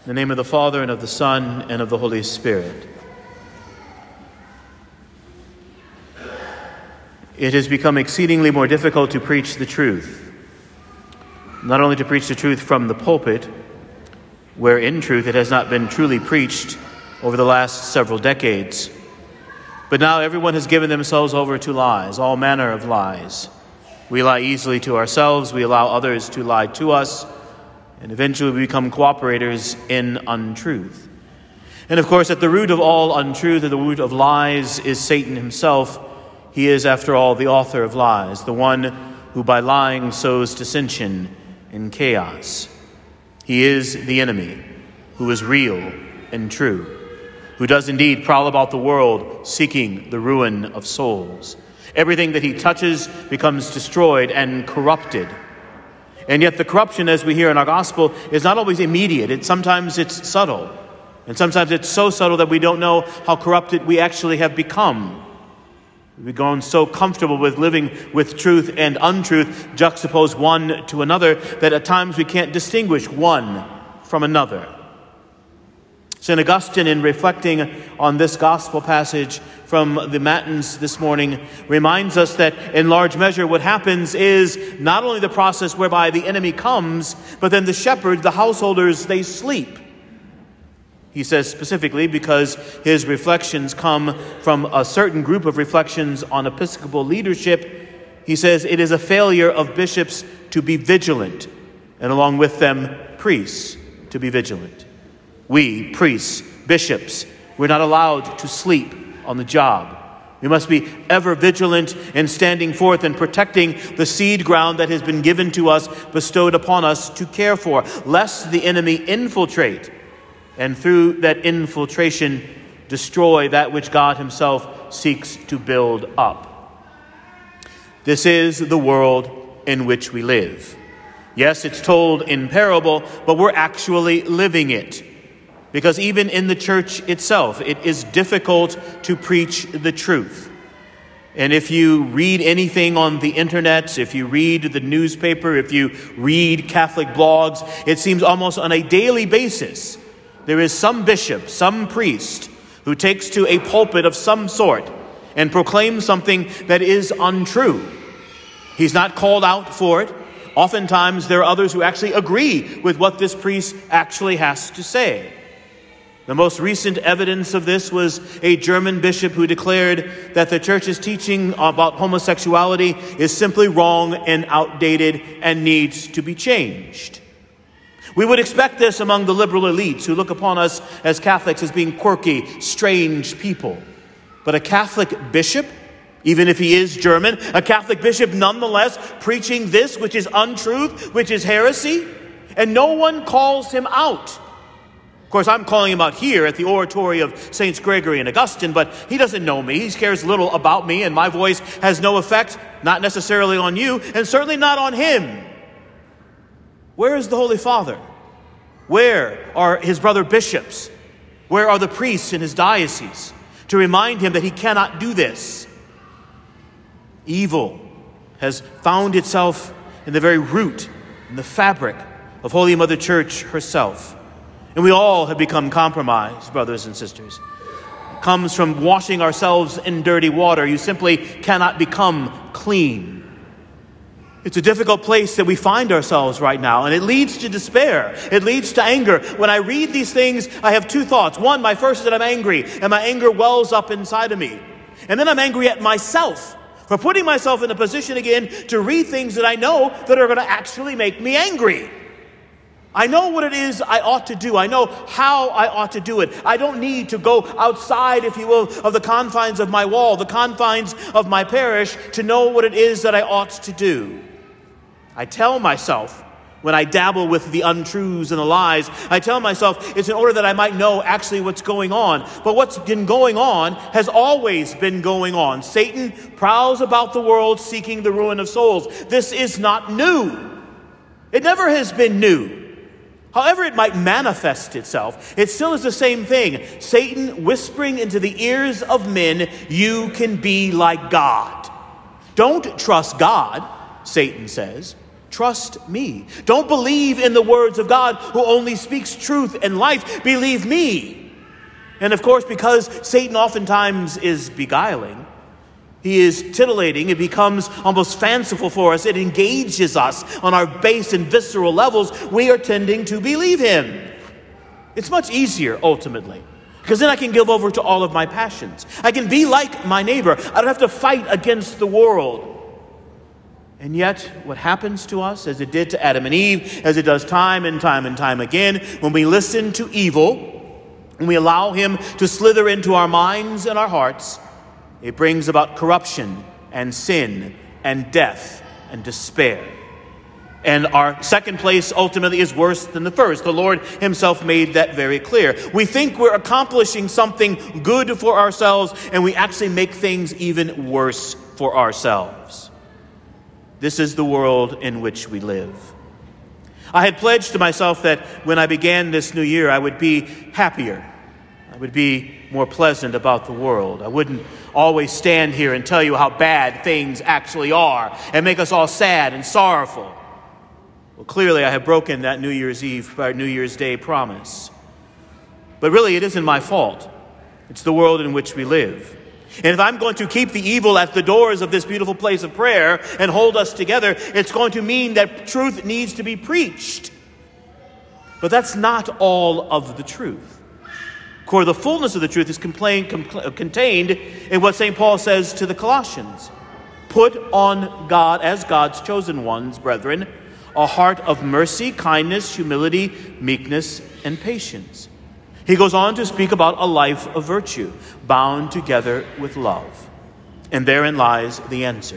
In the name of the Father, and of the Son, and of the Holy Spirit. It has become exceedingly more difficult to preach the truth. Not only to preach the truth from the pulpit, where in truth it has not been truly preached over the last several decades, but now everyone has given themselves over to lies, all manner of lies. We lie easily to ourselves, we allow others to lie to us, and eventually we become cooperators in untruth. And of course, at the root of all untruth, at the root of lies, is Satan himself. He is, after all, the author of lies, the one who by lying sows dissension and chaos. He is the enemy, who is real and true, who does indeed prowl about the world seeking the ruin of souls. Everything that he touches becomes destroyed and corrupted. And yet the corruption, as we hear in our gospel, is not always immediate. Sometimes it's subtle. And sometimes it's so subtle that we don't know how corrupted we actually have become. We've grown so comfortable with living with truth and untruth, juxtaposed one to another, that at times we can't distinguish one from another. St. Augustine, in reflecting on this gospel passage from the Matins this morning, reminds us that in large measure what happens is not only the process whereby the enemy comes, but then the shepherds, the householders, they sleep. He says specifically because his reflections come from a certain group of reflections on episcopal leadership. He says it is a failure of bishops to be vigilant, and along with them, priests to be vigilant. We, priests, bishops, we're not allowed to sleep on the job. We must be ever vigilant in standing forth and protecting the seed ground that has been given to us, bestowed upon us to care for, lest the enemy infiltrate, and through that infiltration destroy that which God himself seeks to build up. This is the world in which we live. Yes, it's told in parable, but we're actually living it. Because even in the church itself, it is difficult to preach the truth. And if you read anything on the internet, if you read the newspaper, if you read Catholic blogs, it seems almost on a daily basis there is some bishop, some priest, who takes to a pulpit of some sort and proclaims something that is untrue. He's not called out for it. Oftentimes there are others who actually agree with what this priest actually has to say. The most recent evidence of this was a German bishop who declared that the church's teaching about homosexuality is simply wrong and outdated and needs to be changed. We would expect this among the liberal elites who look upon us as Catholics as being quirky, strange people. But a Catholic bishop, even if he is German, a Catholic bishop nonetheless preaching this, which is untruth, which is heresy, and no one calls him out. Of course, I'm calling him out here at the oratory of Saints Gregory and Augustine, but he doesn't know me. He cares little about me, and my voice has no effect, not necessarily on you, and certainly not on him. Where is the Holy Father? Where are his brother bishops? Where are the priests in his diocese to remind him that he cannot do this? Evil has found itself in the very root, in the fabric of Holy Mother Church herself. And we all have become compromised, brothers and sisters. It comes from washing ourselves in dirty water. You simply cannot become clean. It's a difficult place that we find ourselves right now, and it leads to despair. It leads to anger. When I read these things, I have two thoughts. One, my first is that I'm angry, and my anger wells up inside of me. And then I'm angry at myself for putting myself in a position again to read things that I know that are going to actually make me angry. I know what it is I ought to do. I know how I ought to do it. I don't need to go outside, if you will, of the confines of my wall, the confines of my parish, to know what it is that I ought to do. I tell myself, when I dabble with the untruths and the lies, I tell myself it's in order that I might know actually what's going on. But what's been going on has always been going on. Satan prowls about the world seeking the ruin of souls. This is not new. It never has been new. However it might manifest itself, it still is the same thing. Satan whispering into the ears of men, you can be like God. Don't trust God, Satan says. Trust me. Don't believe in the words of God who only speaks truth and life. Believe me. And of course, because Satan oftentimes is beguiling, he is titillating, it becomes almost fanciful for us, it engages us on our base and visceral levels, we are tending to believe him. It's much easier, ultimately, because then I can give over to all of my passions. I can be like my neighbor. I don't have to fight against the world. And yet, what happens to us, as it did to Adam and Eve, as it does time and time and time again, when we listen to evil, when we allow him to slither into our minds and our hearts, it brings about corruption and sin and death and despair. And our second place ultimately is worse than the first. The Lord himself made that very clear. We think we're accomplishing something good for ourselves, and we actually make things even worse for ourselves. This is the world in which we live. I had pledged to myself that when I began this new year, I would be happier. I would be more pleasant about the world. I wouldn't always stand here and tell you how bad things actually are and make us all sad and sorrowful. Well, clearly I have broken that New Year's Day promise. But really, it isn't my fault. It's the world in which we live. And if I'm going to keep the evil at the doors of this beautiful place of prayer and hold us together, it's going to mean that truth needs to be preached. But that's not all of the truth. For the fullness of the truth is contained in what St. Paul says to the Colossians. Put on God, as God's chosen ones, brethren, a heart of mercy, kindness, humility, meekness, and patience. He goes on to speak about a life of virtue, bound together with love. And therein lies the answer.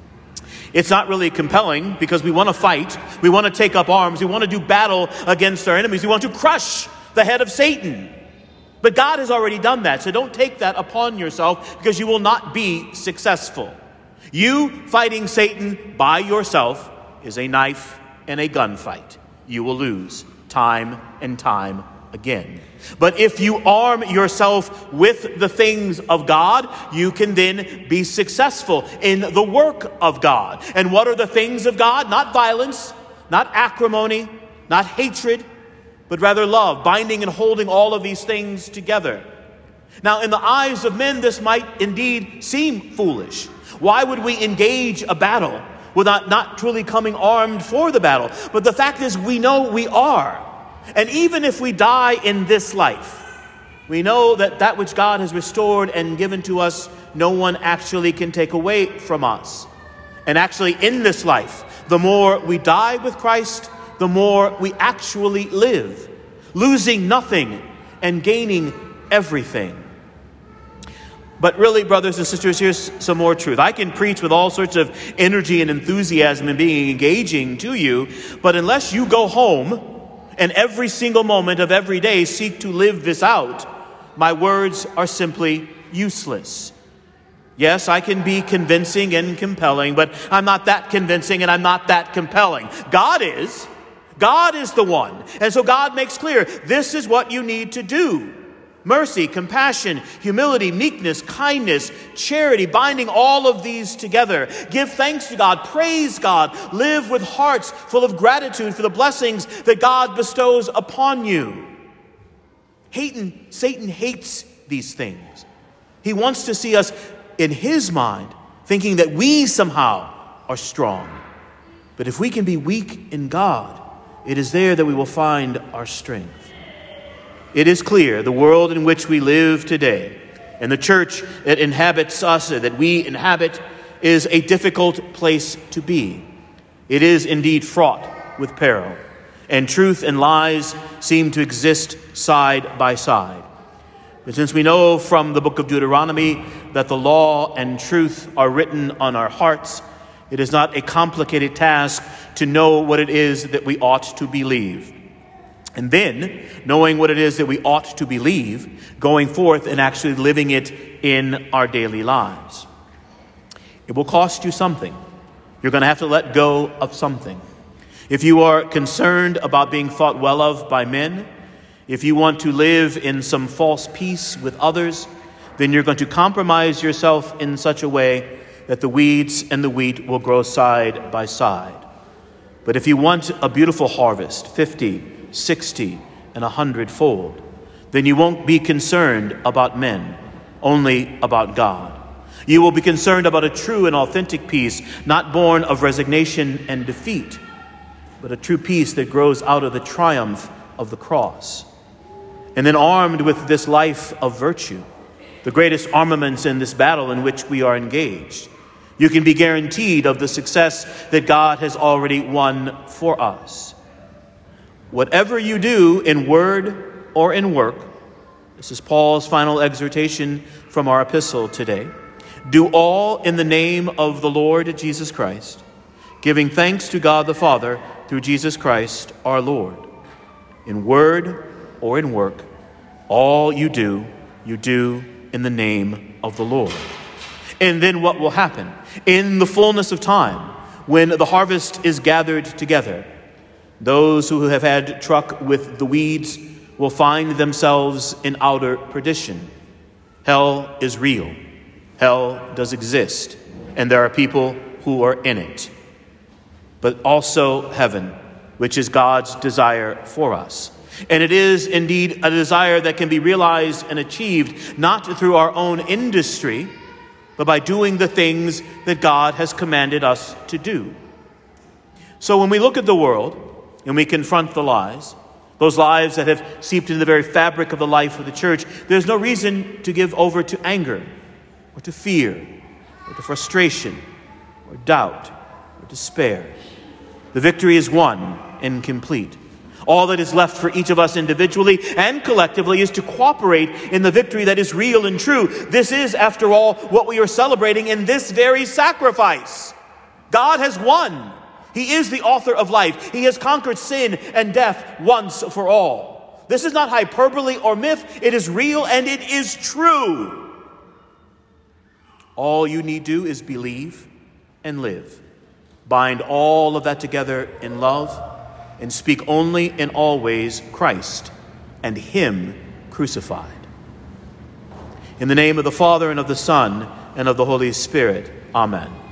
It's not really compelling because we want to fight, we want to take up arms, we want to do battle against our enemies, we want to crush the head of Satan. But God has already done that, so don't take that upon yourself because you will not be successful. You fighting Satan by yourself is a knife and a gunfight. You will lose time and time again. But if you arm yourself with the things of God, you can then be successful in the work of God. And what are the things of God? Not violence, not acrimony, not hatred, but rather love, binding and holding all of these things together. Now, in the eyes of men, this might indeed seem foolish. Why would we engage a battle without not truly coming armed for the battle? But the fact is, we know we are. And even if we die in this life, we know that which God has restored and given to us, no one actually can take away from us. And actually, in this life, the more we die with Christ, the more we actually live, losing nothing and gaining everything. But really, brothers and sisters, here's some more truth. I can preach with all sorts of energy and enthusiasm and being engaging to you, but unless you go home and every single moment of every day seek to live this out, my words are simply useless. Yes, I can be convincing and compelling, but I'm not that convincing and I'm not that compelling. God is the one. And so God makes clear, this is what you need to do. Mercy, compassion, humility, meekness, kindness, charity, binding all of these together. Give thanks to God, praise God, live with hearts full of gratitude for the blessings that God bestows upon you. Satan hates these things. He wants to see us in his mind thinking that we somehow are strong. But if we can be weak in God, it is there that we will find our strength. It is clear the world in which we live today and the church that inhabits us, that we inhabit, is a difficult place to be. It is indeed fraught with peril, and truth and lies seem to exist side by side. But since we know from the book of Deuteronomy that the law and truth are written on our hearts, it is not a complicated task to know what it is that we ought to believe. And then, knowing what it is that we ought to believe, going forth and actually living it in our daily lives. It will cost you something. You're going to have to let go of something. If you are concerned about being thought well of by men, if you want to live in some false peace with others, then you're going to compromise yourself in such a way that the weeds and the wheat will grow side by side. But if you want a beautiful harvest, 50, 60, and 100-fold, then you won't be concerned about men, only about God. You will be concerned about a true and authentic peace, not born of resignation and defeat, but a true peace that grows out of the triumph of the cross. And then armed with this life of virtue, the greatest armaments in this battle in which we are engaged, you can be guaranteed of the success that God has already won for us. Whatever you do in word or in work, this is Paul's final exhortation from our epistle today, do all in the name of the Lord Jesus Christ, giving thanks to God the Father through Jesus Christ our Lord. In word or in work, all you do in the name of the Lord. And then what will happen? In the fullness of time, when the harvest is gathered together, those who have had truck with the weeds will find themselves in outer perdition. Hell is real. Hell does exist, and there are people who are in it. But also heaven, which is God's desire for us. And it is indeed a desire that can be realized and achieved not through our own industry, but by doing the things that God has commanded us to do. So when we look at the world and we confront the lies, those lives that have seeped into the very fabric of the life of the church, there's no reason to give over to anger or to fear or to frustration or doubt or despair. The victory is won and complete. All that is left for each of us individually and collectively is to cooperate in the victory that is real and true. This is, after all, what we are celebrating in this very sacrifice. God has won. He is the author of life. He has conquered sin and death once for all. This is not hyperbole or myth. It is real and it is true. All you need do is believe and live. Bind all of that together in love and speak only and always Christ and Him crucified. In the name of the Father and of the Son and of the Holy Spirit. Amen.